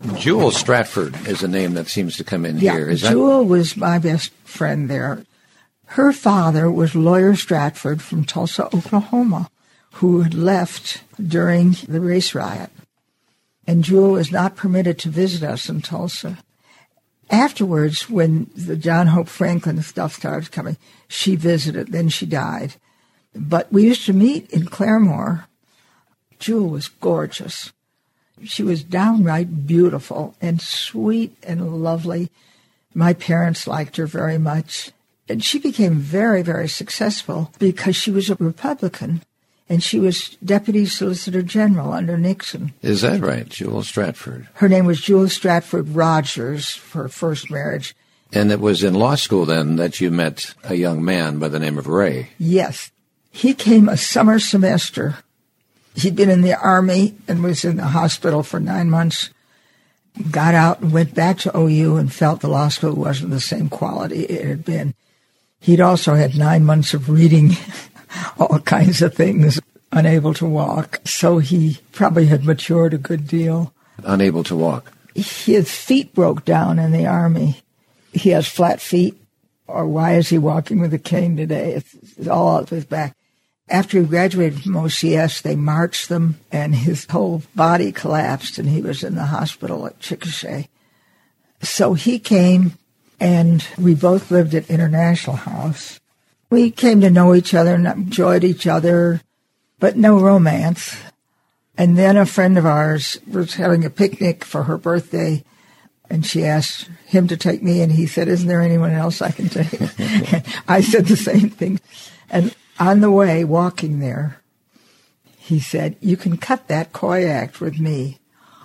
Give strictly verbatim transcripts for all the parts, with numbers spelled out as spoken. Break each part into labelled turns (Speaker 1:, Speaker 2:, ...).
Speaker 1: Jewel Stratford is a name that seems to come in
Speaker 2: yeah,
Speaker 1: here. Is
Speaker 2: Jewel
Speaker 1: that...
Speaker 2: was my best friend there. Her father was Lawyer Stratford from Tulsa, Oklahoma, who had left during the race riot. And Jewel was not permitted to visit us in Tulsa. Afterwards, when the John Hope Franklin stuff started coming, she visited, then she died. But we used to meet in Claremore. Jewel was gorgeous. She was downright beautiful and sweet and lovely. My parents liked her very much. And she became very, very successful because she was a Republican, and she was Deputy Solicitor General under Nixon.
Speaker 1: Is that right, Jewel Stratford?
Speaker 2: Her name was Jewel Stratford Rogers for her first marriage.
Speaker 1: And it was in law school then that you met a young man by the name of Ray.
Speaker 2: Yes. He came a summer semester. He'd been in the Army and was in the hospital for nine months, got out and went back to O U and felt the law school wasn't the same quality it had been. He'd also had nine months of reading all kinds of things, unable to walk. So he probably had matured a good deal.
Speaker 1: Unable to walk.
Speaker 2: His feet broke down in the Army. He has flat feet, or why is he walking with a cane today? It's, it's all up his back. After he graduated from O C S, they marched them, and his whole body collapsed, and he was in the hospital at Chickasha. So he came, and we both lived at International House. We came to know each other and enjoyed each other, but no romance. And then a friend of ours was having a picnic for her birthday, and she asked him to take me, and he said, "Isn't there anyone else I can take?" I said the same thing. And on the way, walking there, he said, "You can cut that coy act with me."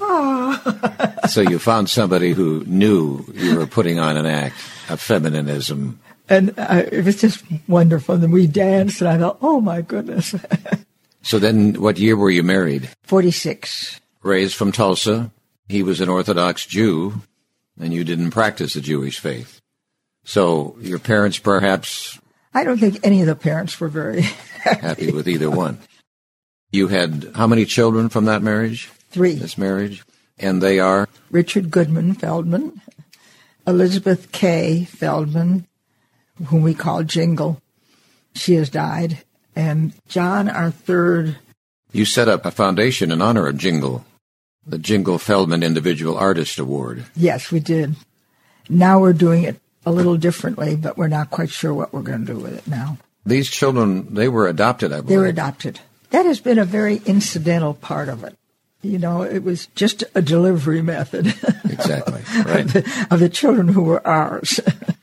Speaker 2: Oh.
Speaker 1: So you found somebody who knew you were putting on an act of feminism.
Speaker 2: And uh, it was just wonderful. And we danced, and I thought, oh, my goodness.
Speaker 1: So then what year were you married?
Speaker 2: forty-six.
Speaker 1: Raised from Tulsa. He was an Orthodox Jew, and you didn't practice the Jewish faith. So your parents perhaps...
Speaker 2: I don't think any of the parents were very happy.
Speaker 1: happy with either one. You had how many children from that marriage?
Speaker 2: Three.
Speaker 1: This marriage? And they are?
Speaker 2: Richard Goodman Feldman, Elizabeth Kay Feldman, whom we call Jingle. She has died. And John, our third.
Speaker 1: You set up a foundation in honor of Jingle, the Jingle Feldman Individual Artist Award.
Speaker 2: Yes, we did. Now we're doing it a little differently, but we're not quite sure what we're going to do with it now.
Speaker 1: These children, they were adopted, I believe.
Speaker 2: They were adopted. That has been a very incidental part of it. You know, it was just a delivery method.
Speaker 1: Exactly, right.
Speaker 2: of, the, of the children who were ours.